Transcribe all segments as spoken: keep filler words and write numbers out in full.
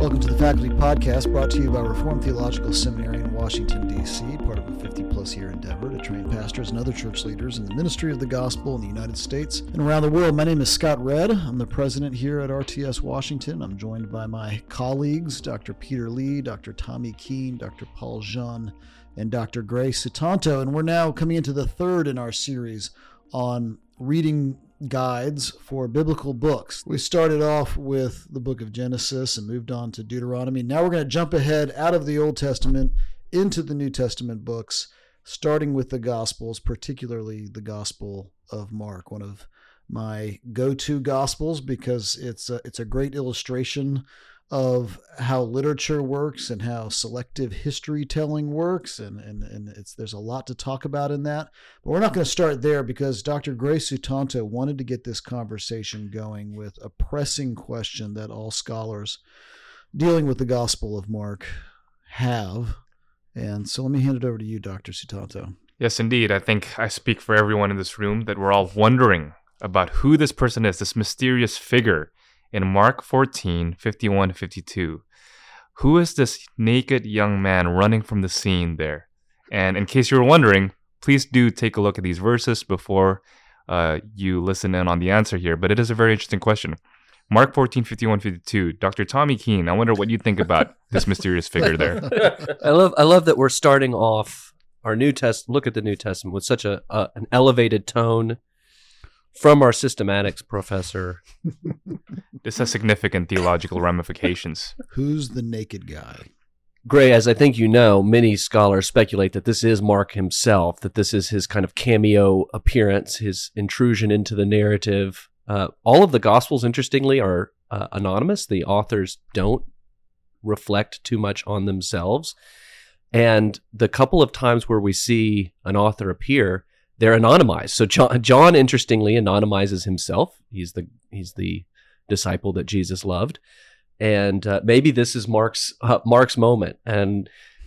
Welcome to the Faculty Podcast, brought to you by Reformed Theological Seminary in Washington, D C, part of a fifty-plus year endeavor to train pastors and other church leaders in the ministry of the gospel in the United States and around the world. My name is Scott Redd. I'm the president here at R T S Washington. I'm joined by my colleagues, Doctor Peter Lee, Doctor Tommy Keene, Doctor Paul Jean, and Doctor Gray Sutanto. And we're now coming into the third in our series on reading guides for biblical books. We started off with the book of Genesis and moved on to Deuteronomy. Now we're going to jump ahead out of the Old Testament into the New Testament books, starting with the Gospels, particularly the Gospel of Mark, one of my go-to Gospels because it's a, it's a great illustration of how literature works and how selective history telling works. And, and, and it's, there's a lot to talk about in that, but we're not going to start there because Doctor Gray Sutanto wanted to get this conversation going with a pressing question that all scholars dealing with the Gospel of Mark have. And so let me hand it over to you, Doctor Sutanto. Yes, indeed. I think I speak for everyone in this room that we're all wondering about who this person is, this mysterious figure in Mark fourteen, fifty-one to fifty-two. Who is this naked young man running from the scene there? And in case you were wondering, please do take a look at these verses before uh, you listen in on the answer here. But it is a very interesting question. Mark fourteen, fifty-one, fifty-two. Doctor Tommy Keene, I wonder what you think about this mysterious figure there. I love I love that we're starting off our New Test look at the New Testament with such a uh, an elevated tone from our systematics professor. This has significant theological ramifications. Who's the naked guy? Gray, as I think you know, many scholars speculate that this is Mark himself, that this is his kind of cameo appearance, his intrusion into the narrative. Uh, all of the Gospels, interestingly, are uh, anonymous. The authors don't reflect too much on themselves. And the couple of times where we see an author appear, they're anonymized. So John, John, interestingly, anonymizes himself. He's the he's the disciple that Jesus loved, and uh, maybe this is Mark's uh, Mark's moment. And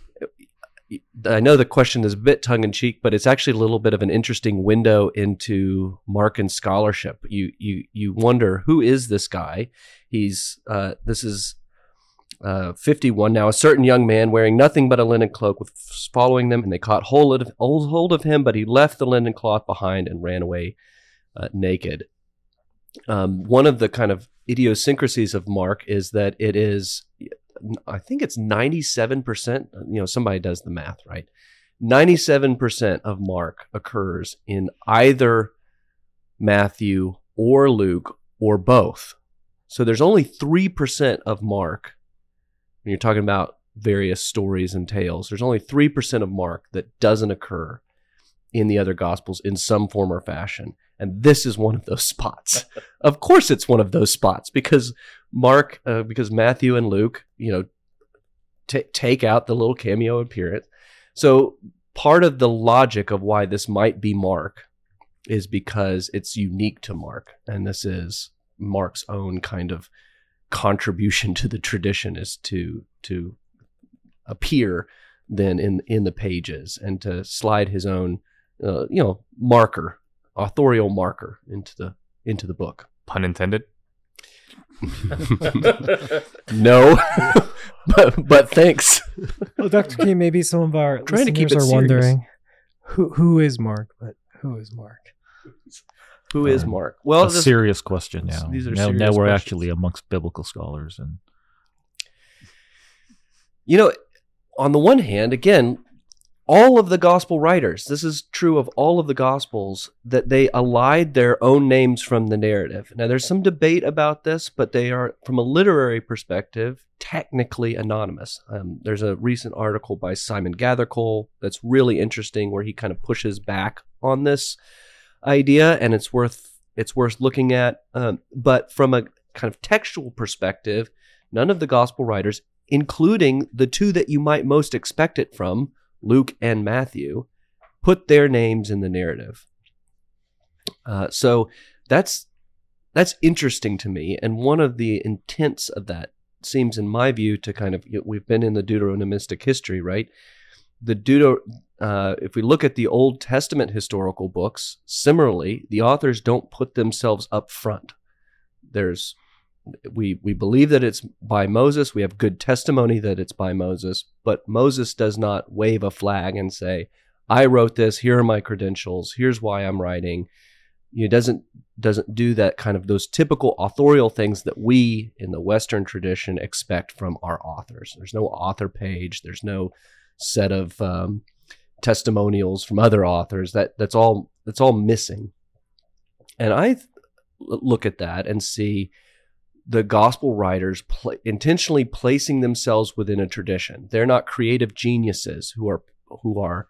I know the question is a bit tongue in cheek, but it's actually a little bit of an interesting window into Markan scholarship. You you you wonder, who is this guy? He's uh, this is. Uh, fifty-one. Now, a certain young man wearing nothing but a linen cloak was following them, and they caught hold of, hold of him, but he left the linen cloth behind and ran away uh, naked. Um, one of the kind of idiosyncrasies of Mark is that it is, I think it's ninety-seven percent, you know, somebody does the math, right? ninety-seven percent of Mark occurs in either Matthew or Luke or both. So there's only three percent of Mark. When you're talking about various stories and tales, there's only three percent of Mark that doesn't occur in the other Gospels in some form or fashion. And this is one of those spots. Of course it's one of those spots because Mark, uh, because Matthew and Luke, you know, t- take out the little cameo appearance. So part of the logic of why this might be Mark is because it's unique to Mark. And this is Mark's own kind of contribution to the tradition, is to to appear then in in the pages and to slide his own uh, you know marker, authorial marker into the into the book. Pun intended. No, but but thanks. Well, Doctor Keene, maybe some of our trying listeners to keep it are serious. wondering who who is Mark, but who is Mark? Who is Mark? Well, a this, serious question now. These are now, serious now we're questions. actually amongst biblical scholars, and you know, on the one hand, again, all of the gospel writers, this is true of all of the gospels, that they allied their own names from the narrative. Now, there's some debate about this, but they are, from a literary perspective, technically anonymous. Um, there's a recent article by Simon Gathercole that's really interesting, where he kind of pushes back on this idea, and it's worth it's worth looking at. Um, but from a kind of textual perspective, none of the gospel writers, including the two that you might most expect it from, Luke and Matthew, put their names in the narrative. Uh, so that's that's interesting to me, and one of the intents of that seems, in my view, to kind of, you know, we've been in the Deuteronomistic history, right? The Deuter, uh, if we look at the Old Testament historical books, similarly, the authors don't put themselves up front. There's we we believe that it's by Moses. We have good testimony that it's by Moses, but Moses does not wave a flag and say, I wrote this, here are my credentials, here's why I'm writing. He doesn't doesn't do that kind of those typical authorial things that we in the Western tradition expect from our authors. There's no author page. There's no set of um, testimonials from other authors. That that's all that's all missing. And I th- look at that and see the gospel writers pl- intentionally placing themselves within a tradition. They're not creative geniuses who are who are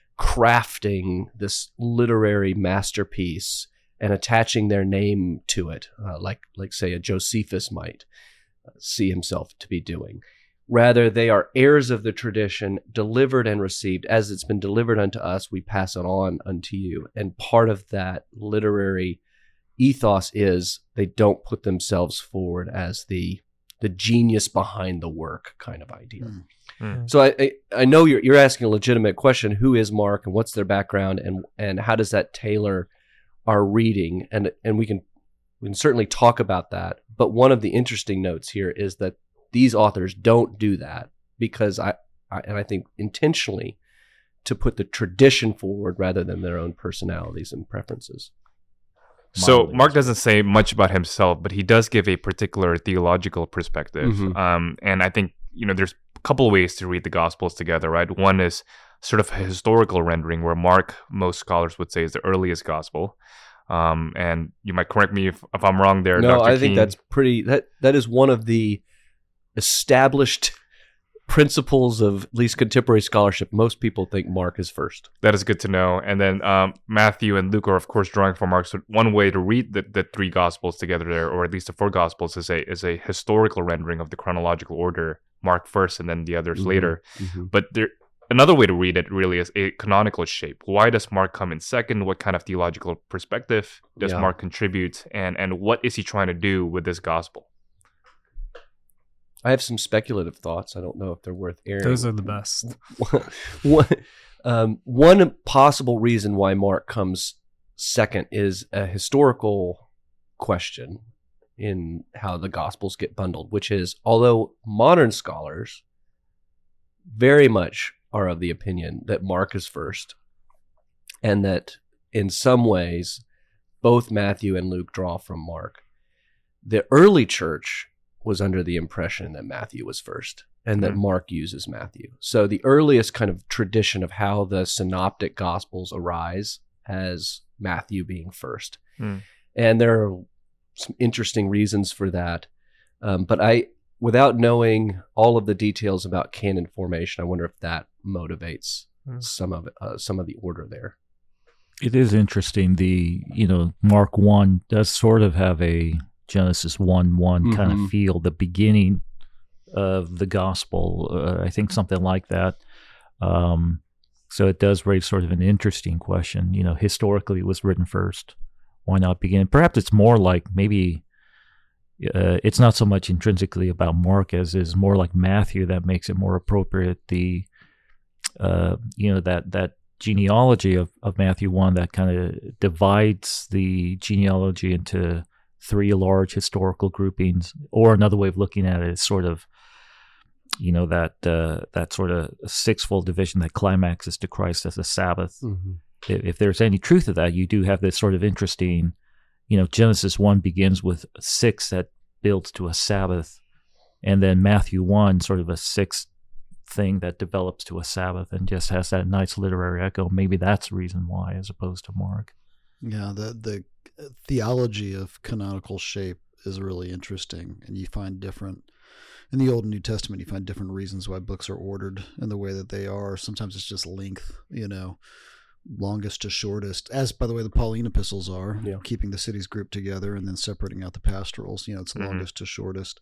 crafting this literary masterpiece and attaching their name to it, uh, like, like say a Josephus might uh, see himself to be doing. Rather, they are heirs of the tradition, delivered and received. As it's been delivered unto us, we pass it on unto you. And part of that literary ethos is they don't put themselves forward as the the genius behind the work kind of idea. Mm. Mm. So I, I I know you're you're asking a legitimate question: who is Mark, and what's their background, and and how does that tailor our reading? And and we can we can certainly talk about that. But one of the interesting notes here is that these authors don't do that because I, I and I think intentionally to put the tradition forward rather than their own personalities and preferences. So Modeling. Mark doesn't say much about himself, but he does give a particular theological perspective. Mhm. Um, and I think, you know, there's a couple of ways to read the Gospels together, right? One is sort of a historical rendering where Mark, most scholars would say, is the earliest Gospel. Um, and you might correct me if, if I'm wrong there, No, Doctor I think Keene. that's pretty. That that is one of the established principles of at least contemporary scholarship. Most people think Mark is first. That is good to know. And then um, Matthew and Luke are, of course, drawing from Mark. So one way to read the, the three Gospels together there, or at least the four Gospels, is a is a historical rendering of the chronological order. Mark first, and then the others Mhm. later. Mhm. But there, another way to read it really is a canonical shape. Why does Mark come in second? What kind of theological perspective does Yeah. Mark contribute? And and what is he trying to do with this Gospel? I have some speculative thoughts. I don't know if they're worth airing. Those are the best. one, um, one possible reason why Mark comes second is a historical question in how the Gospels get bundled, which is, although modern scholars very much are of the opinion that Mark is first, and that in some ways both Matthew and Luke draw from Mark, the early church was under the impression that Matthew was first and that Mhm. Mark uses Matthew. So the earliest kind of tradition of how the synoptic gospels arise has Matthew being first. Hmm. And there are some interesting reasons for that. Um, but I, without knowing all of the details about canon formation, I wonder if that motivates Hmm. some of it, uh, some of the order there. It is interesting. The, you know, Mark one does sort of have a Genesis one one kind Mhm. of feel, the beginning of the gospel. Uh, I think something like that. Um, so it does raise sort of an interesting question. You know, historically it was written first. Why not begin? Perhaps it's more like maybe uh, it's not so much intrinsically about Mark as is more like Matthew that makes it more appropriate. The, uh, you know, that, that, genealogy of, of Matthew one that kind of divides the genealogy into three large historical groupings, or another way of looking at it is sort of, you know, that uh, that sort of sixfold division that climaxes to Christ as a Sabbath. Mm-hmm. If, if there's any truth to that, you do have this sort of interesting, you know, Genesis one begins with six that builds to a Sabbath, and then Matthew one sort of a sixth thing that develops to a Sabbath and just has that nice literary echo. Maybe that's the reason why, as opposed to Mark. Yeah, the the theology of canonical shape is really interesting, and you find different in the Old and New Testament. You find different reasons why books are ordered in the way that they are. Sometimes it's just length, you know, longest to shortest. As by the way, the Pauline epistles are, Yeah. keeping the cities grouped together and then separating out the pastorals. You know, it's Mhm. longest to shortest.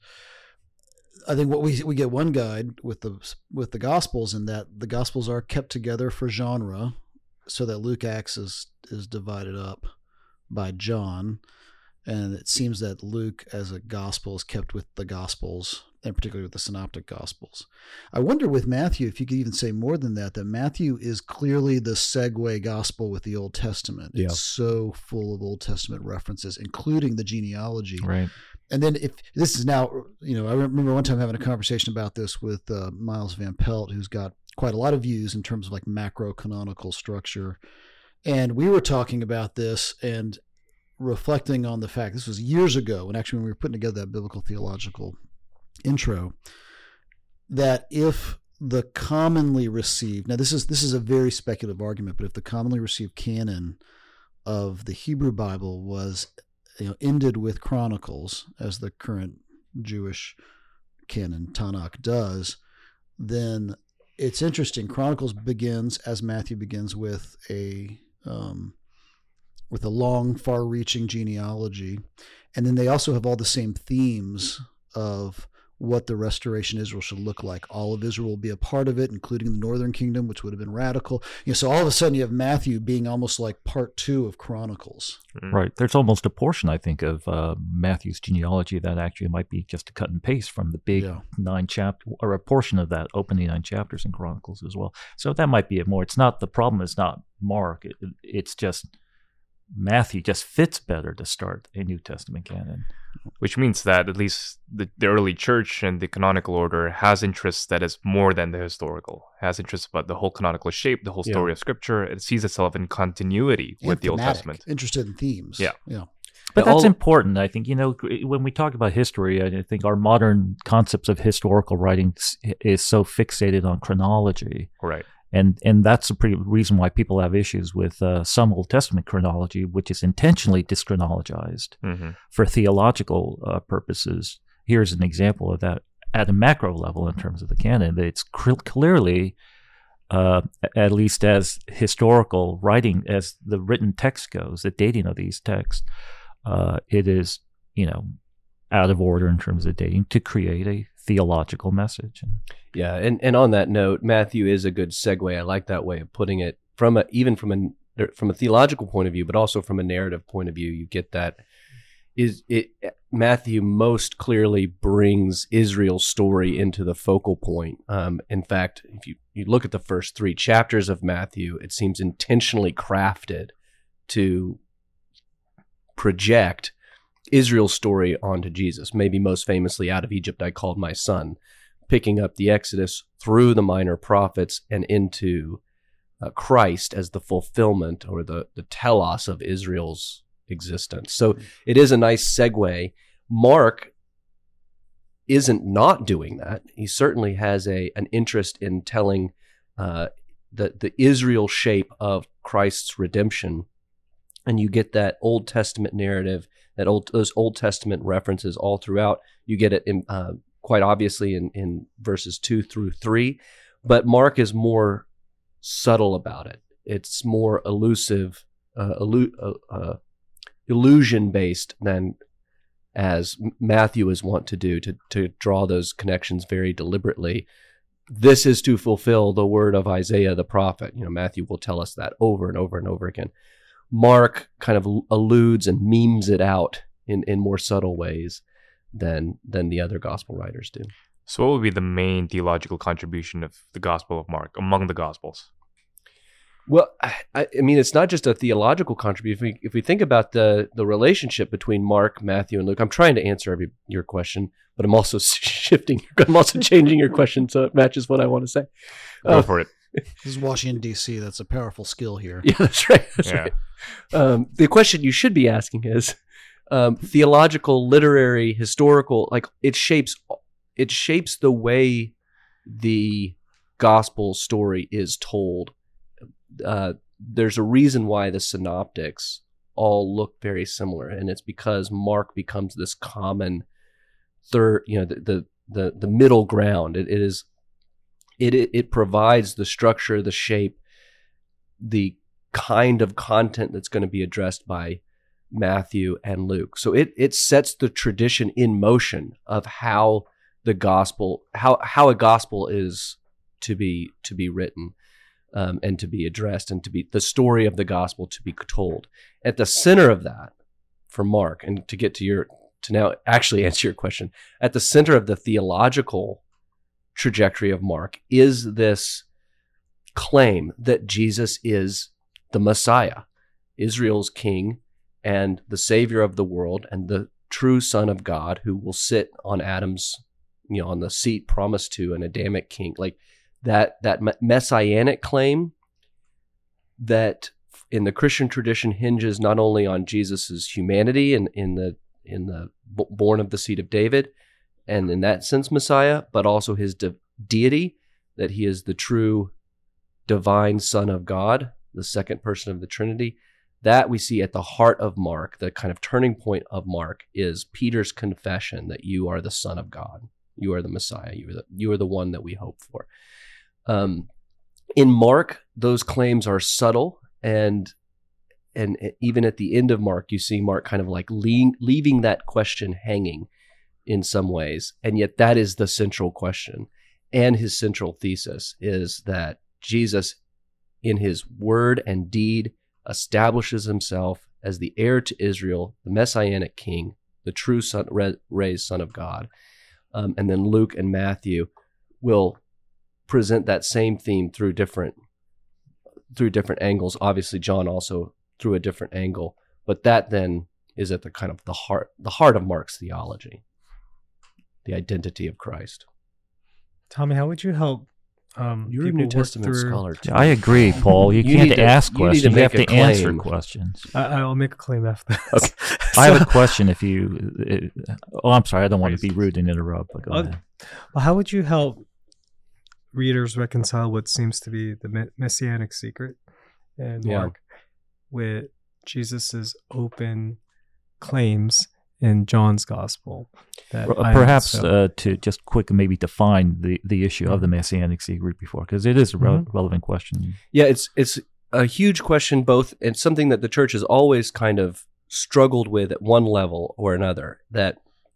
I think what we we get one guide with the with the Gospels in that the Gospels are kept together for genre, so that Luke Acts is is divided up by John, and it seems that Luke as a gospel is kept with the Gospels, and particularly with the Synoptic Gospels. I wonder with Matthew if you could even say more than that, that Matthew is clearly the segue gospel with the Old Testament. Yeah. It's so full of Old Testament references, including the genealogy. Right. and then if this is now, you know, I remember one time having a conversation about this with uh, Miles Van Pelt, who's got quite a lot of views in terms of like macro canonical structure. And we were talking about this and reflecting on the fact, this was years ago, and actually when we were putting together that biblical theological intro, that if the commonly received, now this is this is a very speculative argument, but if the commonly received canon of the Hebrew Bible was, you know, ended with Chronicles, as the current Jewish canon Tanakh does, then it's interesting. Chronicles begins, as Matthew begins, with a um, with a long, far-reaching genealogy, and then they also have all the same themes of what the restoration Israel should look like. All of Israel will be a part of it, including the northern kingdom, which would have been radical. You know, so all of a sudden you have Matthew being almost like part two of Chronicles. Mm. Right. There's almost a portion, I think, of uh, Matthew's genealogy that actually might be just a cut and paste from the big Yeah. nine chapter, or a portion of that opening nine chapters in Chronicles as well. So that might be it more. It's not, the problem is not Mark. It, it's just Matthew just fits better to start a New Testament canon. Which means that at least the, the early church and the canonical order has interests that is more than the historical. Has interests about the whole canonical shape, the whole story Yeah. of Scripture. It sees itself in continuity with And the Old thematic, Testament. interested in themes. Yeah. Yeah. But Yeah, that's all- important, I think. You know, when we talk about history, I think our modern concepts of historical writing s- is so fixated on chronology. Right. And and that's the pretty reason why people have issues with uh, some Old Testament chronology, which is intentionally dischronologized hmm for theological uh, purposes. Here's an example of that at a macro level in terms of the canon. It's cl- clearly, uh, at least as historical writing, as the written text goes, the dating of these texts, uh, it is, you know, out of order in terms of dating to create a theological message. Yeah, and, and on that note, Matthew is a good segue. I like that way of putting it, from a even from a from a theological point of view, but also from a narrative point of view. You get that is it Matthew most clearly brings Israel's story into the focal point. Um, in fact, if you, you look at the first three chapters of Matthew, it seems intentionally crafted to project Israel's story onto Jesus. Maybe most famously, out of Egypt I called my son, picking up the Exodus through the minor prophets and into uh, Christ as the fulfillment or the, the telos of Israel's existence. So it is a nice segue. Mark isn't not doing that. He certainly has a an interest in telling uh, the, the Israel shape of Christ's redemption. And you get that Old Testament narrative, that old those Old Testament references all throughout. You get it in, uh, quite obviously in, in verses two through three, but Mark is more subtle about it. It's more elusive, uh, illu- uh, uh, illusion-based than as Matthew is wont to do, to, to draw those connections very deliberately. This is to fulfill the word of Isaiah the prophet. You know, Matthew will tell us that over and over and over again. Mark kind of alludes and memes it out in, in more subtle ways than than the other gospel writers do. So what would be the main theological contribution of the Gospel of Mark among the Gospels? Well, I, I mean, it's not just a theological contribution. If we, if we think about the the relationship between Mark, Matthew, and Luke, I'm trying to answer every your question, but I'm also shifting. I'm also changing your question so it matches what I want to say. Go Uh, for it. This is Washington, D C. That's a powerful skill here. Yeah, that's right. That's Yeah. right. Um, the question you should be asking is um, theological, literary, historical. Like it shapes, it shapes the way the gospel story is told. Uh, there's a reason why the synoptics all look very similar, and it's because Mark becomes this common third. You know, the the the, the middle ground. It, it is. It, it it provides the structure, the shape, the kind of content that's going to be addressed by Matthew and Luke. So it it sets the tradition in motion of how the gospel, how how a gospel is to be to be written um, and to be addressed, and to be the story of the gospel to be told. At the center of that, for Mark, and to get to your to now actually answer your question, at the center of the theological trajectory of Mark is this claim that Jesus is the Messiah, Israel's king and the savior of the world, and the true Son of God who will sit on Adam's, you know, on the seat promised to an Adamic king. Like that, that messianic claim that in the Christian tradition hinges not only on Jesus's humanity and in the in the born of the seed of David, and in that sense Messiah, but also his de- deity, that he is the true divine Son of God, the second person of the Trinity. That we see at the heart of Mark. The kind of turning point of Mark is Peter's confession that you are the Son of God, you are the Messiah, you are the, you are the one that we hope for. Um, in Mark, those claims are subtle, and and even at the end of Mark, you see Mark kind of like lean, leaving that question hanging in some ways, and yet that is the central question. And his central thesis is that Jesus, in his word and deed, establishes himself as the heir to Israel, the messianic king, the true son, raised Son of God. Um, and then Luke and Matthew will present that same theme through different through different angles. Obviously, John also through a different angle, but that then is at the kind of the heart the heart of Mark's theology, the identity of Christ. Tommy, how would you help? Um, You're a people New work Testament through- scholar too. I agree, Paul. You, You can't need to- ask you need to questions. You, make have a to answer claim. questions. I, I'll make a claim after this. Okay. I have So- a question. If you, it, oh, I'm sorry. I don't want to be rude and interrupt. But go Oh, ahead. Well, how would you help readers reconcile what seems to be the me- messianic secret in Yeah. Mark with Jesus's open claims in John's gospel? That Per- I am Perhaps so- uh, to just quick maybe define the, the issue of the messianic secret before, because it is a re- Mhm. relevant question. Yeah, it's it's a huge question, both, and something that the church has always kind of struggled with at one level or another, that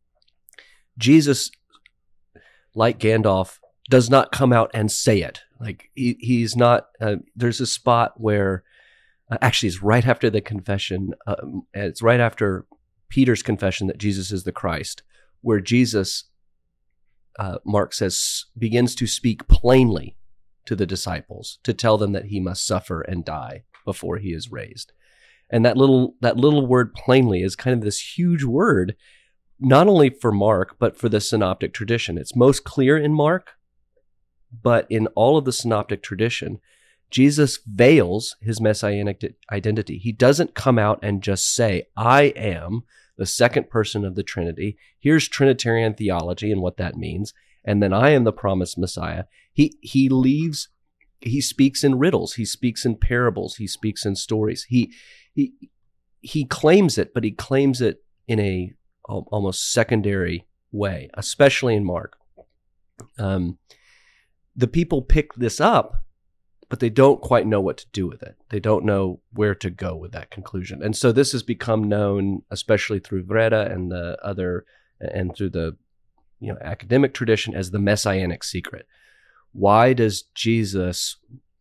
Jesus, like Gandalf, does not come out and say it. Like he, he's not, uh, there's a spot where, uh, actually it's right after the confession, um, it's right after Peter's confession that Jesus is the Christ, where Jesus, uh, Mark says, begins to speak plainly to the disciples to tell them that he must suffer and die before he is raised. And that little that little word plainly is kind of this huge word, not only for Mark, but for the synoptic tradition. It's most clear in Mark, but in all of the synoptic tradition, Jesus veils his messianic identity. He doesn't come out and just say, I am the second person of the Trinity. Here's Trinitarian theology and what that means. And then I am the promised Messiah. He he leaves, he speaks in riddles, he speaks in parables, he speaks in stories. He he he claims it, but he claims it in a al- almost secondary way, especially in Mark. Um, the people pick this up, but they don't quite know what to do with it. They don't know where to go with that conclusion. And so this has become known, especially through Vreda and the other, and through the you know academic tradition, as the messianic secret. Why does Jesus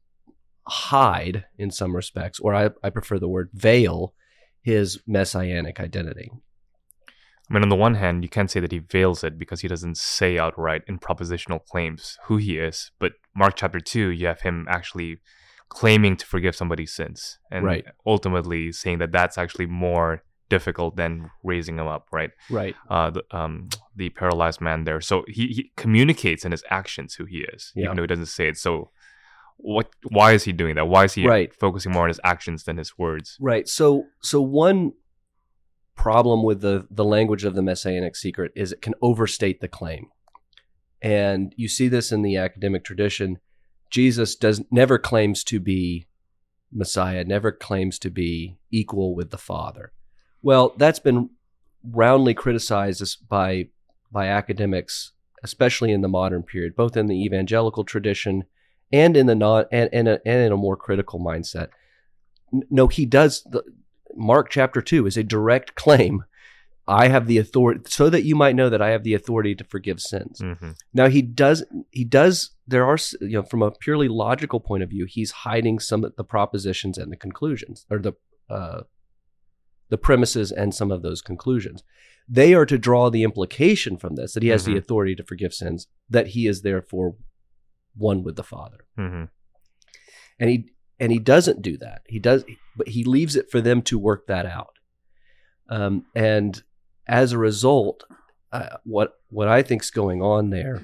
hide, in some respects, or I, I prefer the word veil, his messianic identity? I mean, on the one hand, you can't say that he veils it because he doesn't say outright in propositional claims who he is. But Mark chapter two, you have him actually claiming to forgive somebody's sins, and Right. ultimately saying that that's actually more difficult than raising him up, right? Right. Uh, the um the paralyzed man there. So he, he communicates in his actions who he is, Yeah. even though he doesn't say it. So what? Why is he doing that? Why is he Right. focusing more on his actions than his words? Right. So so one problem with the the language of the messianic secret is it can overstate the claim. And you see this in the academic tradition. Jesus does never claims to be Messiah, never claims to be equal with the Father. Well, that's been roundly criticized as- by by academics, especially in the modern period, both in the evangelical tradition and in the non and, and, a, and in a more critical mindset. No, he does. The, Mark chapter two is a direct claim. I have the authority, so that you might know that I have the authority to forgive sins. Mm-hmm. Now he does. He does. There are, you know, from a purely logical point of view, he's hiding some of the propositions and the conclusions, or the uh, the premises and some of those conclusions. They are to draw the implication from this that he has Mhm. the authority to forgive sins, that he is therefore one with the Father. Mm-hmm. And he and he doesn't do that. He does, but he leaves it for them to work that out. Um, and as a result, uh, what what I think's going on there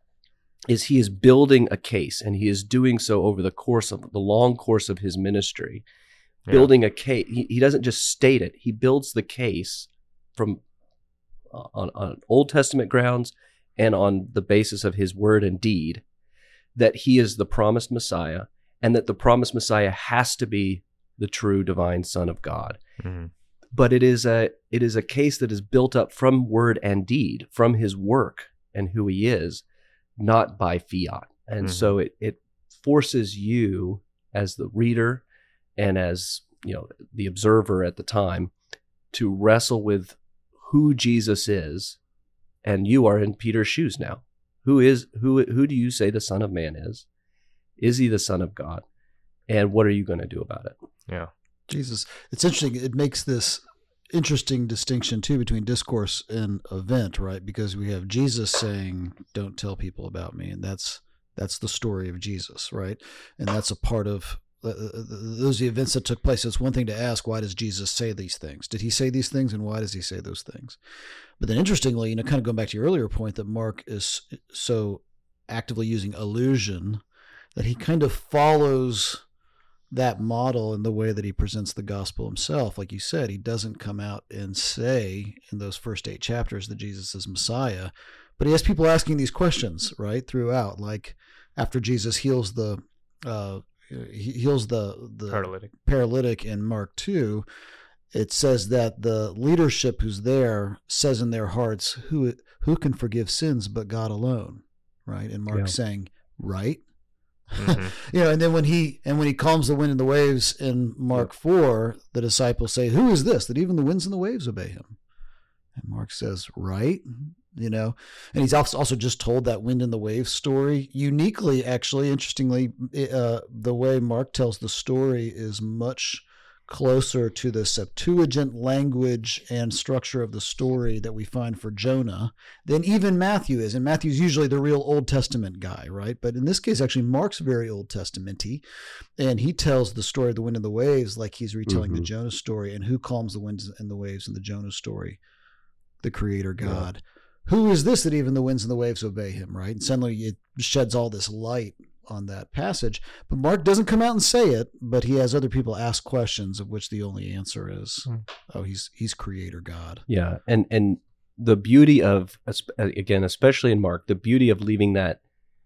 is he is building a case, and he is doing so over the course of the long course of his ministry, yeah. building a case. He, he doesn't just state it; he builds the case from uh, on, on Old Testament grounds and on the basis of his word and deed that he is the promised Messiah, and that the promised Messiah has to be the true divine Son of God. Mm-hmm. But it is a it is a case that is built up from word and deed, from his work and who he is, not by fiat. And mm-hmm. so it it forces you as the reader and as, you know, the observer at the time to wrestle with who Jesus is, and you are in Peter's shoes now. Who is who who do you say the Son of Man is? Is he the Son of God? And what are you going to do about it? Yeah. Jesus. It's interesting. It makes this interesting distinction too between discourse and event, right? Because we have Jesus saying, "Don't tell people about me," and that's that's the story of Jesus, right? And that's a part of uh, those are the events that took place. It's one thing to ask, why does Jesus say these things? Did he say these things, and why does he say those things? But then, interestingly, you know, kind of going back to your earlier point that Mark is so actively using allusion that he kind of follows that model in the way that he presents the gospel himself. Like you said, he doesn't come out and say in those first eight chapters that Jesus is Messiah, but he has people asking these questions right throughout. Like after Jesus heals the uh, he heals the the paralytic paralytic in Mark two, it says that the leadership who's there says in their hearts, "Who who can forgive sins but God alone?" Right, and Mark yeah. saying, "Right." Mm-hmm. You know, and then when he and when he calms the wind and the waves in Mark yep. four, the disciples say, "Who is this that even the winds and the waves obey him?" And Mark says, "Right." You know, and he's also just told that wind and the waves story uniquely. Actually, interestingly, uh, the way Mark tells the story is much closer to the Septuagint language and structure of the story that we find for Jonah than even Matthew is. And Matthew's usually the real Old Testament guy, right? But in this case, actually, Mark's very Old Testament-y, and he tells the story of the wind and the waves like he's retelling mm-hmm. the Jonah story. And who calms the winds and the waves in the Jonah story? The Creator God. Yeah. Who is this that even the winds and the waves obey him, right? And suddenly it sheds all this light on that passage, but Mark doesn't come out and say it, but he has other people ask questions, of which the only answer is, mm. oh, he's he's Creator God. Yeah, and and the beauty of, again, especially in Mark, the beauty of leaving that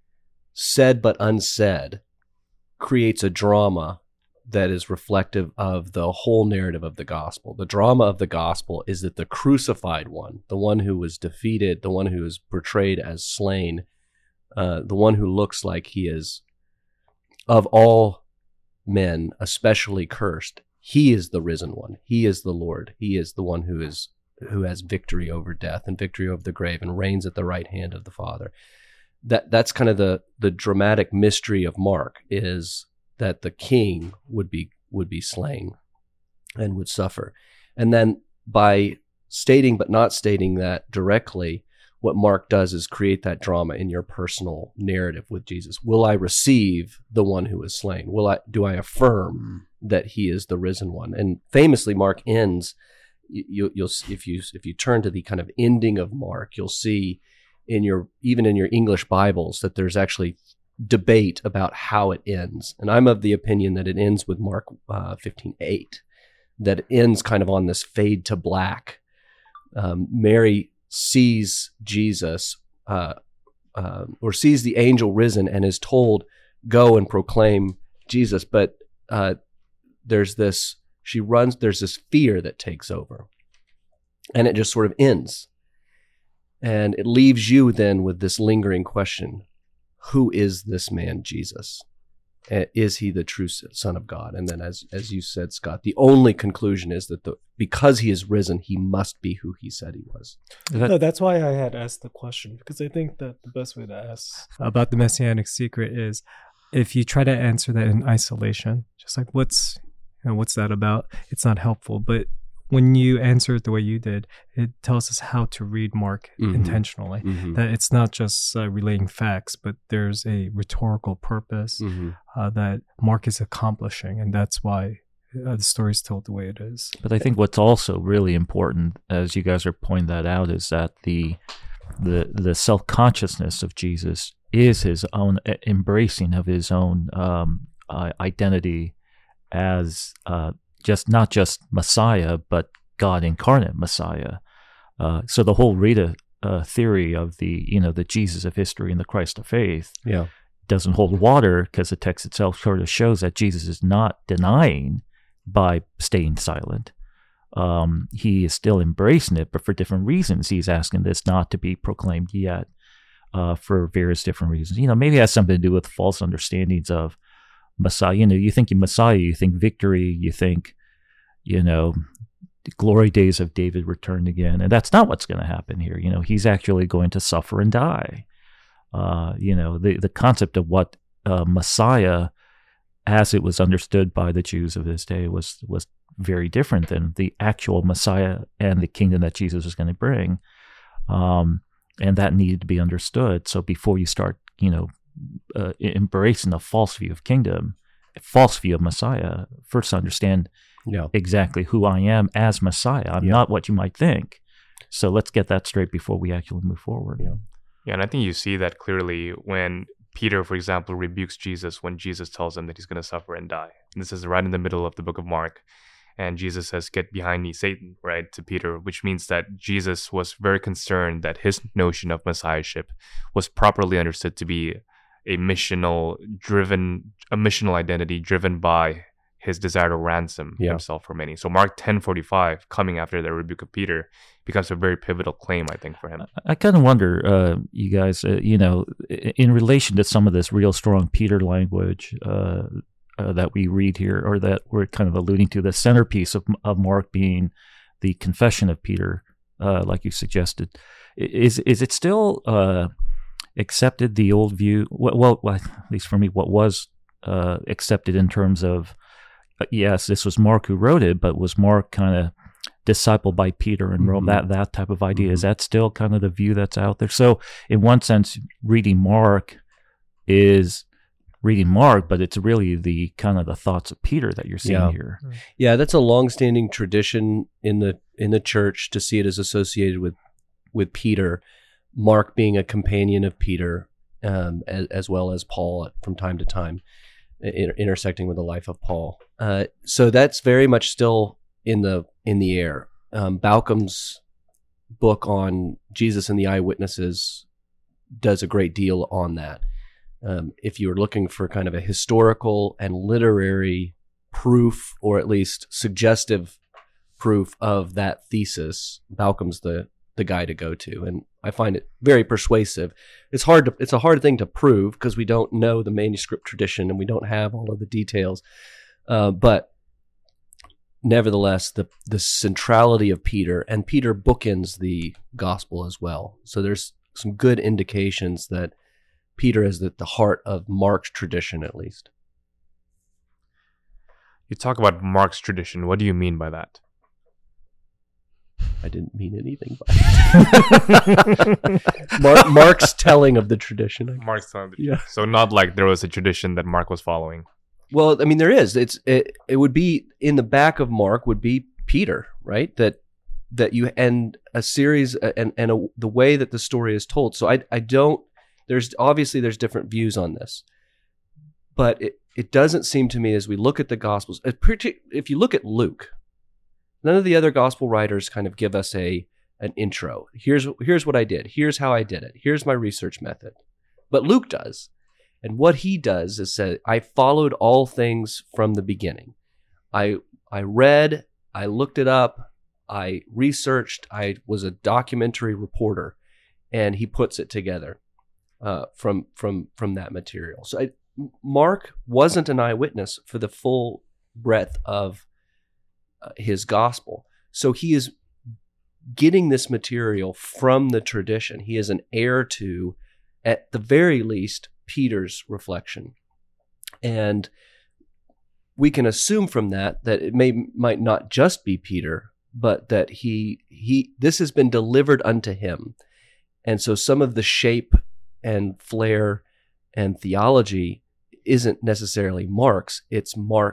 said but unsaid creates a drama that is reflective of the whole narrative of the gospel. The drama of the gospel is that the crucified one, the one who was defeated, the one who is portrayed as slain, Uh, the one who looks like he is, of all men, especially cursed, he is the risen one. He is the Lord. He is the one who is who has victory over death and victory over the grave and reigns at the right hand of the Father. That that's kind of the the dramatic mystery of Mark, is that the King would be would be slain and would suffer. And then by stating but not stating that directly, what Mark does is create that drama in your personal narrative with Jesus. Will I receive the one who is slain? Will I? Do I affirm that he is the risen one? And famously, Mark ends. You, you'll if you if you turn to the kind of ending of Mark, you'll see in your even in your English Bibles that there's actually debate about how it ends. And I'm of the opinion that it ends with Mark uh, fifteen eight, that it ends kind of on this fade to black. Um, Mary sees Jesus uh, uh, or sees the angel risen and is told, go and proclaim Jesus. But uh, there's this, she runs, there's this fear that takes over, and it just sort of ends. And it leaves you then with this lingering question: who is this man, Jesus? Is he the true Son of God? And then, as as you said, Scott, the only conclusion is that the, because he is risen, he must be who he said he was. That, no, that's why I had asked the question, because I think that the best way to ask about the Messianic secret is if you try to answer that in isolation, just like what's you know, what's that about? It's not helpful. But when you answer it the way you did, it tells us how to read Mark mm-hmm. intentionally. Mm-hmm. That it's not just uh, relaying facts, but there's a rhetorical purpose mm-hmm. uh, that Mark is accomplishing, and that's why uh, the story's told the way it is. But I think what's also really important, as you guys are pointing that out, is that the the the self consciousness of Jesus is his own embracing of his own um, uh, identity as uh, just not just Messiah, but God incarnate Messiah. Uh, so the whole Rita uh, theory of the you know the Jesus of history and the Christ of faith Yeah. doesn't hold water, because the text itself sort of shows that Jesus is not denying by staying silent. Um, he is still embracing it, but for different reasons. He's asking this not to be proclaimed yet, uh, for various different reasons. You know, maybe it has something to do with false understandings of Messiah. You know, you think Messiah, you think victory, you think, you know, the glory days of David returned again. And that's not what's going to happen here. You know, he's actually going to suffer and die. Uh, you know, the, the concept of what uh, Messiah, as it was understood by the Jews of his day, was was very different than the actual Messiah and the kingdom that Jesus was going to bring. Um, and that needed to be understood. So before you start, you know, uh, embracing a false view of kingdom, a false view of Messiah, first understand Yeah. exactly who I am as Messiah. I'm Yeah. not what you might think. So let's get that straight before we actually move forward. Yeah. Yeah, and I think you see that clearly when Peter, for example, rebukes Jesus when Jesus tells him that he's going to suffer and die. And this is right in the middle of the book of Mark. And Jesus says, "Get behind me, Satan," right, to Peter, which means that Jesus was very concerned that his notion of messiahship was properly understood to be a missional driven, a missional identity driven by his desire to ransom Yeah. himself for many. So Mark ten forty-five, coming after the rebuke of Peter, becomes a very pivotal claim, I think, for him. I, I kind of wonder, uh, you guys, uh, you know, i- in relation to some of this real strong Peter language uh, uh, that we read here, or that we're kind of alluding to, the centerpiece of, of Mark being the confession of Peter, uh, like you suggested, I- is is it still uh, accepted, the old view? Well, well, at least for me, what was uh, accepted in terms of, uh, yes, this was Mark who wrote it, but was Mark kind of discipled by Peter in Rome, Mhm. that that type of idea? Mhm. Is that still kind of the view that's out there? So in one sense, reading Mark is reading Mark, but it's really the kind of the thoughts of Peter that you're seeing Yeah. here. Yeah, that's a long-standing tradition in the in the church to see it as associated with with Peter, Mark being a companion of Peter, um, as, as well as Paul from time to time, inter- intersecting with the life of Paul. Uh, so that's very much still in the in the air. Um, Balcom's book on Jesus and the Eyewitnesses does a great deal on that. Um, if you're looking for kind of a historical and literary proof, or at least suggestive proof of that thesis, Balcom's the the guy to go to, and I find it very persuasive. It's hard to it's a hard thing to prove because we don't know the manuscript tradition and we don't have all of the details, uh, but nevertheless, the the centrality of Peter, and Peter bookends the gospel as well. So there's some good indications that Peter is at the heart of Mark's tradition, at least. You talk about Mark's tradition. What do you mean by that? I didn't mean anything by it. Mark, Mark's telling of the tradition. I guess. Mark's telling the Yeah. So not like there was a tradition that Mark was following. Well, I mean, there is. It's it, it would be in the back of Mark would be Peter, right? That that you end a series and and a, the way that the story is told. So I I don't. There's obviously there's different views on this, but it it doesn't seem to me as we look at the Gospels. If you look at Luke, none of the other Gospel writers kind of give us a an intro. Here's here's what I did. Here's how I did it. Here's my research method. But Luke does. And what he does is say, I followed all things from the beginning. I I read, I looked it up, I researched, I was a documentary reporter, and he puts it together uh, from from from that material. So I, Mark wasn't an eyewitness for the full breadth of uh, his gospel. So he is getting this material from the tradition. He is an heir to, at the very least, Peter's reflection. And we can assume from that that it may might not just be Peter, but that he he this has been delivered unto him. And so some of the shape and flair and theology isn't necessarily Mark's, it's Mark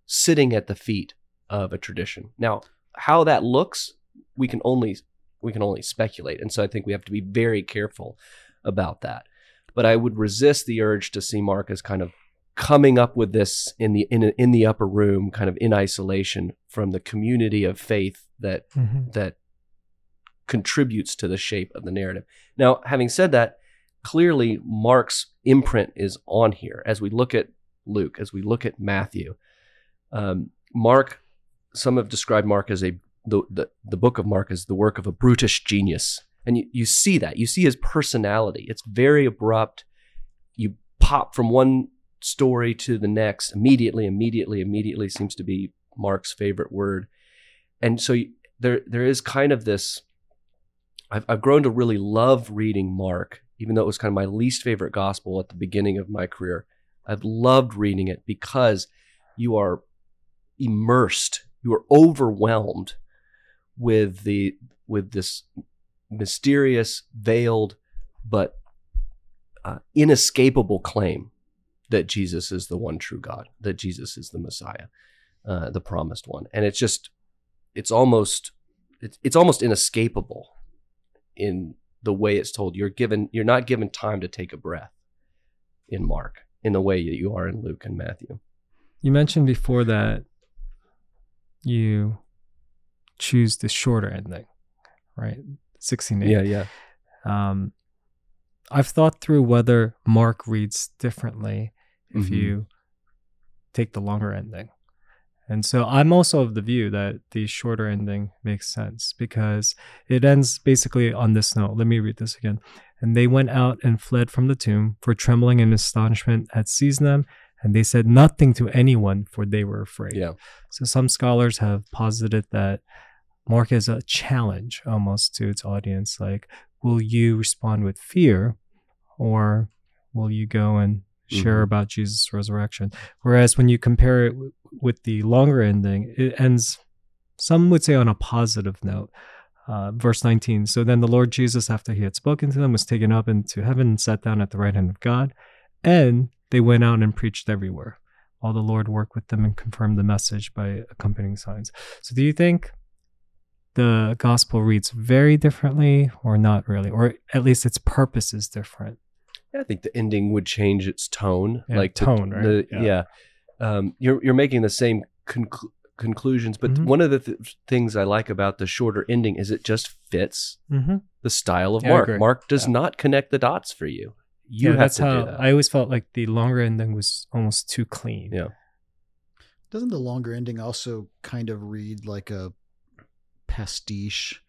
sitting at the feet of a tradition. Now, how that looks, we can only we can only speculate, and so I think we have to be very careful about that. But I would resist the urge to see Mark as kind of coming up with this in the in in the upper room, kind of in isolation from the community of faith that mm-hmm. that contributes to the shape of the narrative. Now, having said that, clearly Mark's imprint is on here. As we look at Luke, as we look at Matthew, um, Mark, some have described Mark as a the, the the book of Mark as the work of a brutish genius. And you, you see that. You see his personality. It's very abrupt. You pop from one story to the next immediately, immediately, immediately seems to be Mark's favorite word. And so you, there there is kind of this, I've, I've grown to really love reading Mark, even though it was kind of my least favorite gospel at the beginning of my career. I've loved reading it because you are immersed, you are overwhelmed with the with this mysterious, veiled, but uh, inescapable claim that Jesus is the one true God, that Jesus is the Messiah, uh, the promised one. And it's just, it's almost, it's, it's almost inescapable in the way it's told. You're given, you're not given time to take a breath in Mark in the way that you are in Luke and Matthew. You mentioned before that you choose the shorter ending, right? sixteen eight. Yeah, yeah. Um, I've thought through whether Mark reads differently if mm-hmm. you take the longer ending. And so I'm also of the view that the shorter ending makes sense because it ends basically on this note. Let me read this again. And they went out and fled from the tomb, for trembling and astonishment had seized them, and they said nothing to anyone, for they were afraid. Yeah. So some scholars have posited that Mark is a challenge almost to its audience. Like, will you respond with fear or will you go and share mm-hmm. about Jesus' resurrection? Whereas when you compare it w- with the longer ending, it ends, some would say, on a positive note. Uh, verse nineteen, so then the Lord Jesus, after he had spoken to them, was taken up into heaven and sat down at the right hand of God. And they went out and preached everywhere, while the Lord worked with them and confirmed the message by accompanying signs. So do you think the gospel reads very differently or not really? Or at least its purpose is different? I think the ending would change its tone. Yeah, like tone, the, right? The, yeah. yeah. Um, you're you're making the same conclu- conclusions, but mm-hmm. one of the th- things I like about the shorter ending is it just fits mm-hmm. the style of yeah, Mark. Mark does yeah. not connect the dots for you. You yeah, have that's to how do that. I always felt like the longer ending was almost too clean. Yeah. Doesn't the longer ending also kind of read like a pastiche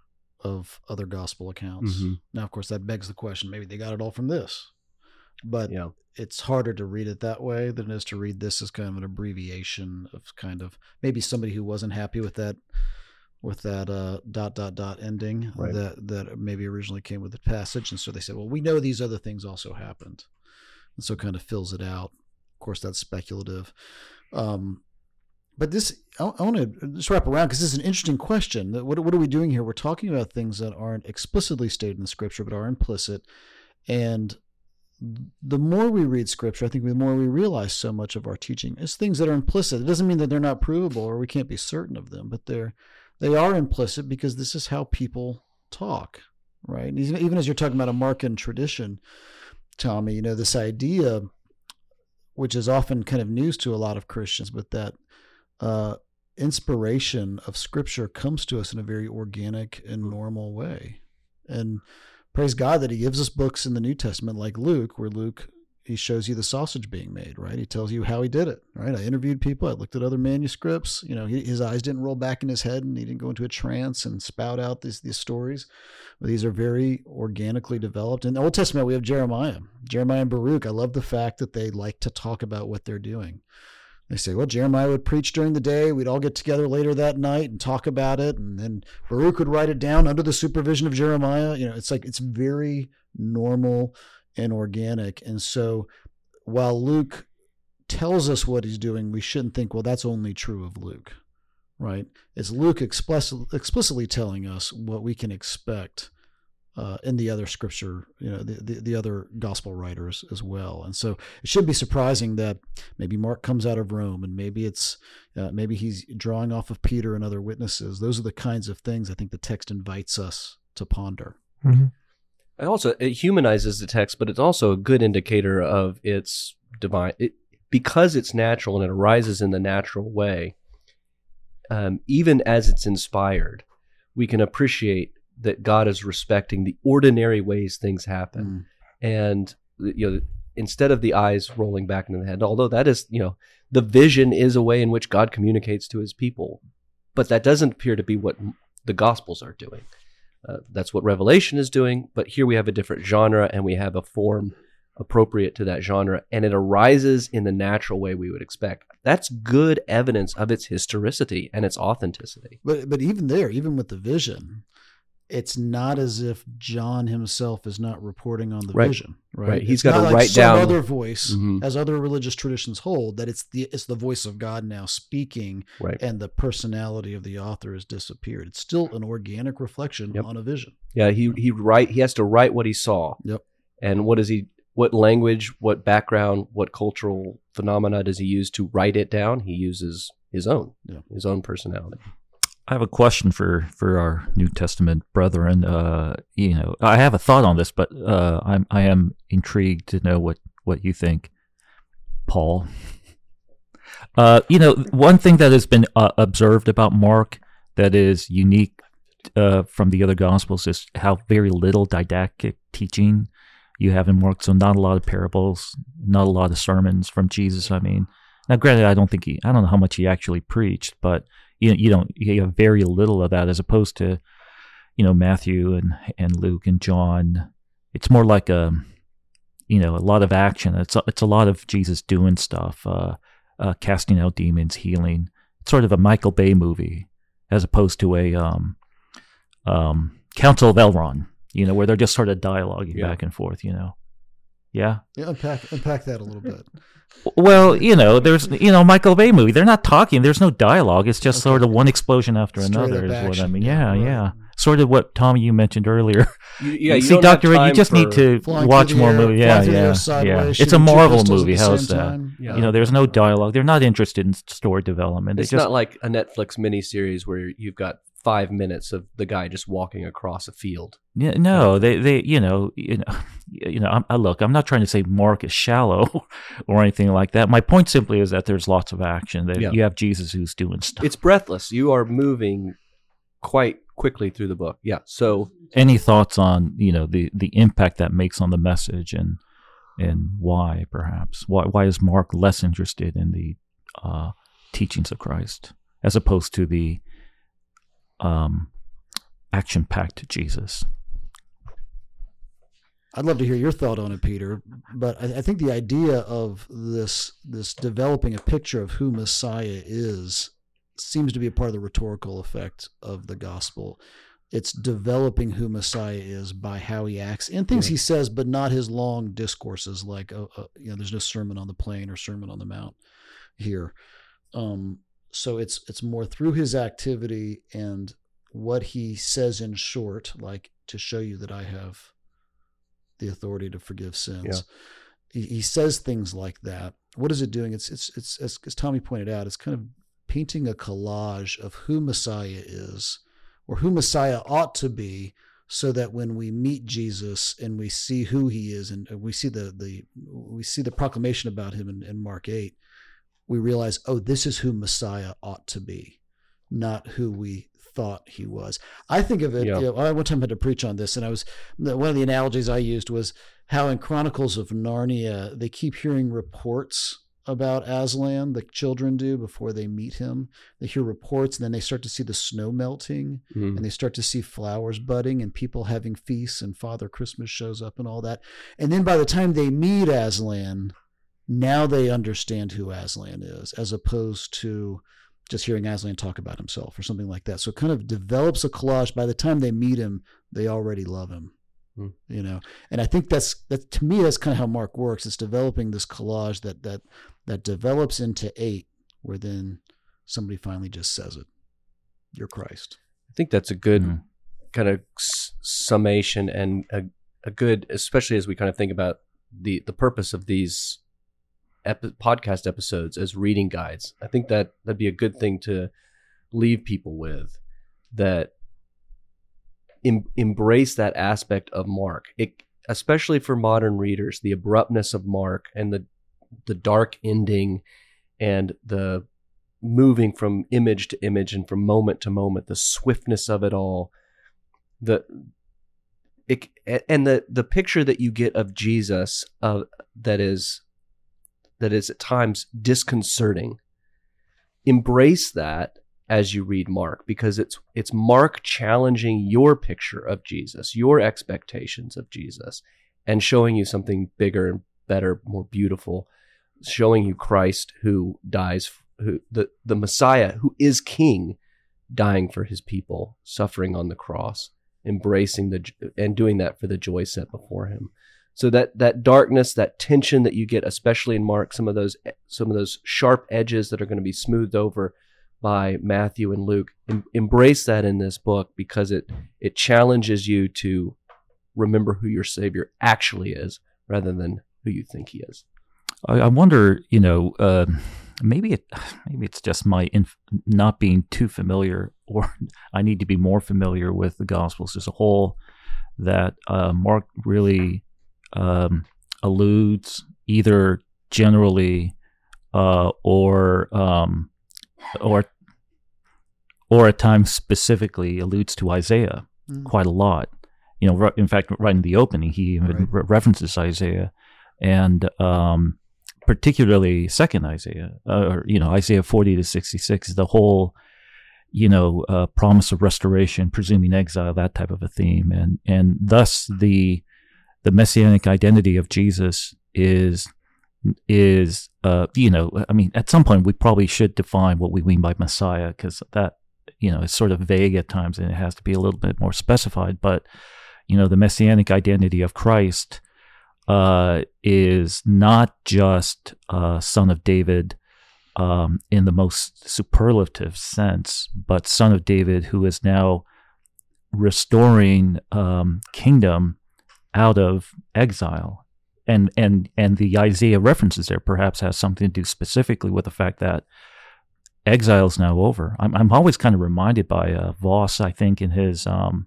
of other gospel accounts? Mm-hmm. Now, of course, that begs the question, maybe they got it all from this. But yeah. it's harder to read it that way than it is to read this as kind of an abbreviation of kind of maybe somebody who wasn't happy with that with that uh, dot, dot, dot ending right. that, that maybe originally came with the passage. And so they said, well, we know these other things also happened. And so it kind of fills it out. Of course, that's speculative. Um, but this, I, I want to just wrap around because this is an interesting question. What, what are we doing here? We're talking about things that aren't explicitly stated in the scripture, but are implicit. And the more we read scripture, I think the more we realize so much of our teaching is things that are implicit. It doesn't mean that they're not provable or we can't be certain of them, but they're, they are implicit because this is how people talk, right? Even, even as you're talking about a Markan tradition, Tommy, you know, this idea, which is often kind of news to a lot of Christians, but that uh, inspiration of scripture comes to us in a very organic and normal way. And praise God that he gives us books in the New Testament like Luke, where Luke, he shows you the sausage being made, right? He tells you how he did it, right? I interviewed people. I looked at other manuscripts. You know, he, his eyes didn't roll back in his head and he didn't go into a trance and spout out these, these stories. But these are very organically developed. In the Old Testament, we have Jeremiah. Jeremiah and Baruch. I love the fact that they like to talk about what they're doing. They say, well, Jeremiah would preach during the day. We'd all get together later that night and talk about it. And then Baruch would write it down under the supervision of Jeremiah. You know, it's like, it's very normal and organic. And so while Luke tells us what he's doing, we shouldn't think, well, that's only true of Luke, right? It's Luke explicit, explicitly telling us what we can expect uh, in the other scripture, you know, the, the, the other gospel writers as well. And so it should be surprising that maybe Mark comes out of Rome, and maybe it's uh, maybe he's drawing off of Peter and other witnesses. Those are the kinds of things I think the text invites us to ponder. Mm-hmm. It also, it humanizes the text, but it's also a good indicator of its divine, it, because it's natural and it arises in the natural way. Um, even as it's inspired, we can appreciate that God is respecting the ordinary ways things happen. Mm. And, you know, instead of the eyes rolling back into the head, although that is, you know, the vision is a way in which God communicates to his people, but that doesn't appear to be what the Gospels are doing. Uh, that's what Revelation is doing, but here we have a different genre and we have a form appropriate to that genre, and it arises in the natural way we would expect. That's good evidence of its historicity and its authenticity. But but even there, even with the vision, it's not as if John himself is not reporting on the right. vision, right? Right. He's It's got not to like write some down other voice, mm-hmm. as other religious traditions hold, that it's the it's the voice of God now speaking, right. and the personality of the author has disappeared. It's still an organic reflection yep. on a vision. Yeah, he he write he has to write what he saw. Yep. And what is he? What language? What background? What cultural phenomena does he use to write it down? He uses his own, yeah. his own personality. I have a question for, for our New Testament brethren. Uh, you know, I have a thought on this, but uh, I'm I am intrigued to know what, what you think, Paul. Uh, you know, one thing that has been uh, observed about Mark that is unique uh, from the other Gospels is how very little didactic teaching you have in Mark. So not a lot of parables, not a lot of sermons from Jesus. I mean, now granted, I don't think he, I don't know how much he actually preached, but you you don't you have very little of that as opposed to, you know, Matthew and, and Luke and John. It's more like a, you know, a lot of action. It's a, it's a lot of Jesus doing stuff, uh, uh, casting out demons, healing. It's sort of a Michael Bay movie as opposed to a um, um, Council of Elrond, you know, where they're just sort of dialoguing yeah. back and forth, you know. Yeah. Yeah, unpack unpack that a little bit. Well, you know, there's, you know, Michael Bay movie. They're not talking. There's no dialogue. It's just Okay. sort of one explosion after Straight another up is what I action. mean. Yeah, Right. yeah. Sort of what, Tommy, you mentioned earlier. You, yeah, you See, don't have Doctor Ray, you time just need for- to Flying watch through the more air- movies. flying Yeah, through the yeah, air sideways, yeah. It's shooting a two Marvel pistols at movie. the How's same that? time. Yeah. You know, there's no dialogue. They're not interested in story development. They It's just not like a Netflix miniseries where you've got five minutes of the guy just walking across a field. Yeah, no, they, they, you know, you know, you know. I'm, I look, I'm not trying to say Mark is shallow or anything like that. My point simply is that there's lots of action. That Yeah. you have Jesus who's doing stuff. It's breathless. You are moving quite quickly through the book. Yeah. So Any thoughts on, you know, the the impact that makes on the message and and why perhaps why why is Mark less interested in the uh, teachings of Christ as opposed to the um, action-packed Jesus? I'd love to hear your thought on it, Peter. But I, I think the idea of this this developing a picture of who Messiah is seems to be a part of the rhetorical effect of the gospel. It's developing who Messiah is by how he acts and things Yeah. he says, but not his long discourses like, uh, uh, you know, there's no Sermon on the Plain or Sermon on the Mount here. Um, so it's it's more through his activity and what he says in short, like to show you that I have the authority to forgive sins. He, he says things like that. What is it doing? It's it's it's as, as Tommy pointed out, it's kind of painting a collage of who Messiah is, or who Messiah ought to be, so that when we meet Jesus and we see who he is, and we see the the we see the proclamation about him in, in Mark eight, we realize, oh, this is who Messiah ought to be, not who we thought he was. I think of it, Yeah. you know, I one time had to preach on this, and I was, one of the analogies I used was how in Chronicles of Narnia, they keep hearing reports about Aslan, the children do before they meet him. They hear reports, and then they start to see the snow melting, mm, and they start to see flowers budding and people having feasts, and Father Christmas shows up and all that. And then by the time they meet Aslan, now they understand who Aslan is, as opposed to just hearing Aslan talk about himself or something like that. So it kind of develops a collage. By the time they meet him, they already love him. Hmm. You know, and I think that's that to me. That's kind of how Mark works. It's developing this collage that that that develops into eight, where then somebody finally just says it. You're Christ. I think that's a good Mhm. kind of s- summation and a, a good, especially as we kind of think about the the purpose of these epi- podcast episodes as reading guides. I think that that'd be a good thing to leave people with, that em- embrace that aspect of Mark. It, especially for modern readers, the abruptness of Mark and the the dark ending and the moving from image to image and from moment to moment, the swiftness of it all, the it, and the the picture that you get of Jesus uh, that is that is at times disconcerting. Embrace that as you read Mark, because it's it's Mark challenging your picture of Jesus, your expectations of Jesus, and showing you something bigger and better, more beautiful, showing you Christ who dies, who the, the Messiah who is King, dying for his people, suffering on the cross, embracing the and doing that for the joy set before him. So that that darkness, that tension that you get, especially in Mark, some of those some of those sharp edges that are going to be smoothed over by Matthew and Luke, em- embrace that in this book, because it it challenges you to remember who your Savior actually is rather than who you think he is. I, I wonder, you know, uh, maybe it maybe it's just my inf- not being too familiar, or I need to be more familiar with the Gospels as a whole, that uh, Mark really um, alludes either generally uh, or um, or or at times specifically alludes to Isaiah mm. quite a lot. You know, re- in fact, right in the opening, he even right. re- references Isaiah, and um, particularly Second Isaiah, uh, or you know, Isaiah forty to sixty-six, the whole, you know, uh, promise of restoration, presuming exile, that type of a theme, and and thus the the messianic identity of Jesus is is uh, you know, I mean, at some point we probably should define what we mean by Messiah, because that, you know, is sort of vague at times and it has to be a little bit more specified. But you know, the messianic identity of Christ uh, is not just uh, son of David um, in the most superlative sense, but son of David who is now restoring um, kingdom out of exile. And, and and the Isaiah references there perhaps has something to do specifically with the fact that exile is now over. I'm I'm always kind of reminded by uh, Voss, I think, in his um,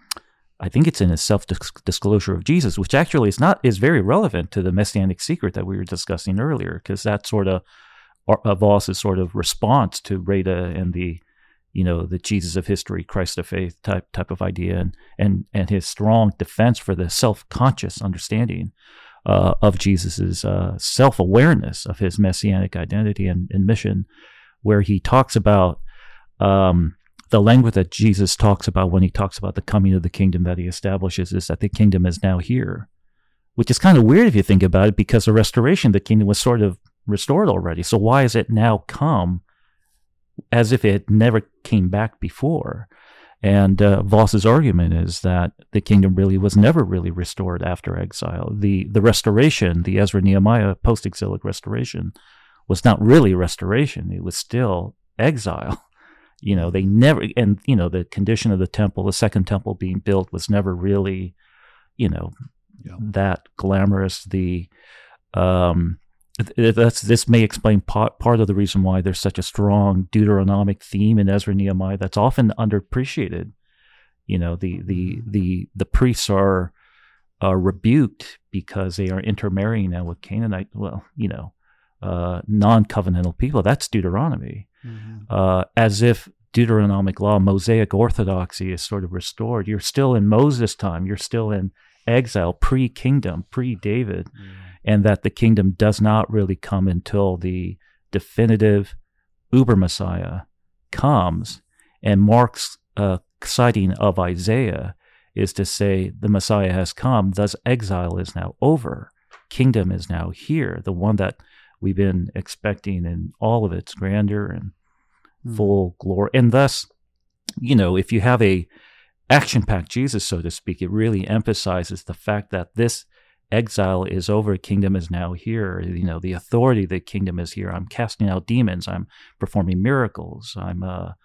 I think it's in his self-disclosure of Jesus, which actually is not is very relevant to the messianic secret that we were discussing earlier, because that's sort of uh, Voss's sort of response to Reda and the, you know, the Jesus of history, Christ of faith type type of idea, and and and his strong defense for the self-conscious understanding uh, of Jesus's uh, self-awareness of his messianic identity and, and mission, where he talks about um, the language that Jesus talks about when he talks about the coming of the kingdom that he establishes is that the kingdom is now here, which is kind of weird if you think about it, because the restoration of the kingdom was sort of restored already. So why is it now come as if it never came back before? And uh, Voss's argument is that the kingdom really was never really restored after exile. The the restoration, the Ezra Nehemiah post-exilic restoration, was not really restoration. It was still exile. You know, they never, and, you know, the condition of the temple, the second temple being built, was never really, you know, yeah. that glamorous. The, um, that's, this may explain part, part of the reason why there's such a strong Deuteronomic theme in Ezra Nehemiah that's often underappreciated. You know, the, the, the, the priests are, are rebuked because they are intermarrying now with Canaanite, well, you know, uh, non-covenantal people. That's Deuteronomy. Mm-hmm. Uh, as if Deuteronomic law, Mosaic orthodoxy is sort of restored. You're still in Moses' time. You're still in exile, pre-kingdom, pre-David, mm-hmm. and that the kingdom does not really come until the definitive Uber Messiah comes. And Mark's uh, citing of Isaiah is to say the Messiah has come, thus exile is now over. Kingdom is now here, the one that we've been expecting in all of its grandeur and mm. full glory. And thus, you know, if you have a action-packed Jesus, so to speak, it really emphasizes the fact that this exile is over, kingdom is now here. You know, the authority of the kingdom is here. I'm casting out demons. I'm performing miracles. I'm, uh,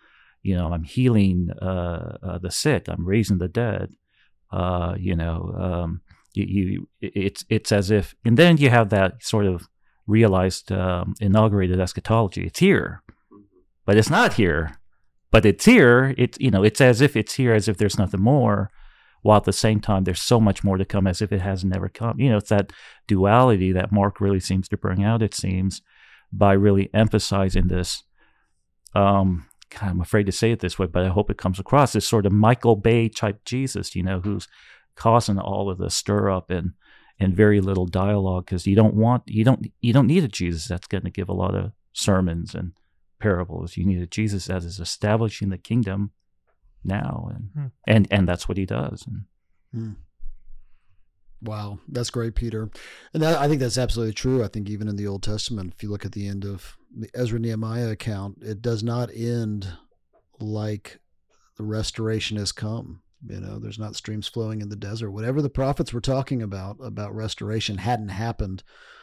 you know, I'm healing uh, uh, the sick, I'm raising the dead. Uh, you know, um, you, you it's it's as if, and then you have that sort of realized um, inaugurated eschatology. It's here, but it's not here. But it's here. It's you know, it's as if it's here, as if there's nothing more. While at the same time, there's so much more to come, as if it has never come. You know, it's that duality that Mark really seems to bring out. It seems by really emphasizing this. Um, God, I'm afraid to say it this way, but I hope it comes across, this sort of Michael Bay type Jesus, you know, who's causing all of the stir up and and very little dialogue, because you don't want you don't you don't need a Jesus that's going to give a lot of sermons and parables. You need a Jesus that is establishing the kingdom now, and hmm. and and that's what he does. And, hmm. Wow, that's great, Peter. And that, I think that's absolutely true. I think even in the Old Testament, if you look at the end of the Ezra Nehemiah account, it does not end like the restoration has come. You know, there's not streams flowing in the desert. Whatever the prophets were talking about, about restoration hadn't happened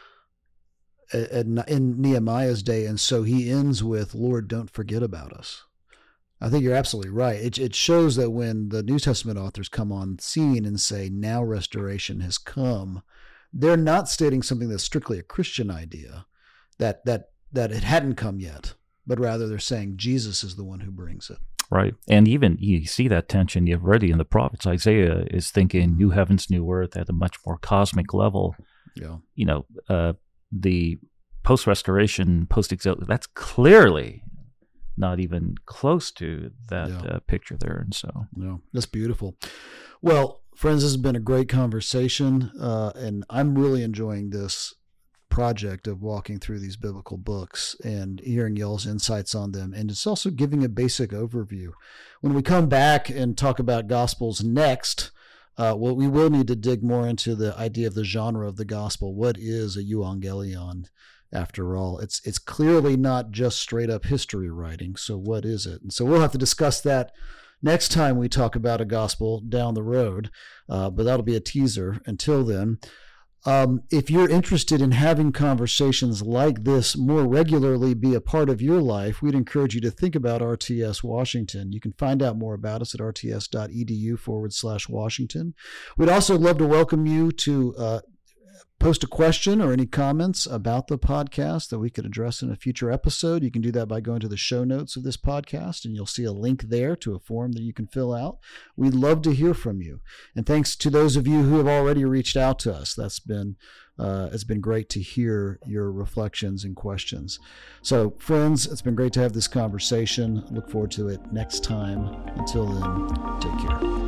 in Nehemiah's day. And so he ends with, Lord, don't forget about us. I think you're absolutely right. It, it shows that when the New Testament authors come on scene and say, now restoration has come, they're not stating something that's strictly a Christian idea, that that that it hadn't come yet, but rather they're saying Jesus is the one who brings it. Right. And even you see that tension you've already in the prophets. Isaiah is thinking new heavens, new earth at a much more cosmic level. Yeah. You know, uh, the post-restoration, post-exile, that's clearly not even close to that yeah. uh, picture there. And so, no, that's beautiful. Well, friends, this has been a great conversation, uh, and I'm really enjoying this project of walking through these biblical books and hearing y'all's insights on them. And it's also giving a basic overview. When we come back and talk about Gospels next, uh, well, we will need to dig more into the idea of the genre of the Gospel. What is a euangelion? After all, it's it's clearly not just straight up history writing. So what is it? And so we'll have to discuss that next time we talk about a gospel down the road. Uh, but that'll be a teaser. Until then, um, if you're interested in having conversations like this more regularly be a part of your life, we'd encourage you to think about R T S Washington. You can find out more about us at rts.edu forward slash Washington. We'd also love to welcome you to uh, post a question or any comments about the podcast that we could address in a future episode. You can do that by going to the show notes of this podcast, and you'll see a link there to a form that you can fill out. We'd love to hear from you. And thanks to those of you who have already reached out to us. That's been uh, it's been great to hear your reflections and questions. So, friends, it's been great to have this conversation. Look forward to it next time. Until then, take care.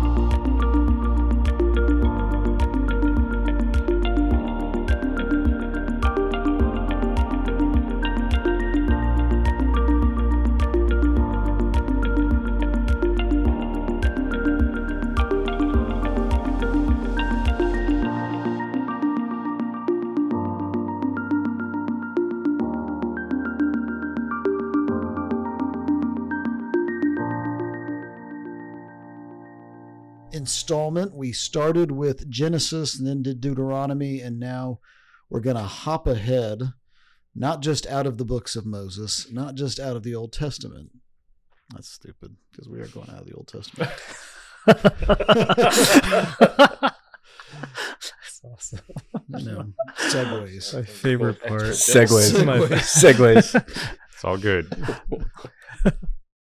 Installment. We started with Genesis and then did Deuteronomy, and now we're going to hop ahead, not just out of the books of Moses, not just out of the Old Testament. That's stupid, because we are going out of the Old Testament. That's awesome. No, segues. My favorite part. Segues. Segues. Segues. It's all good.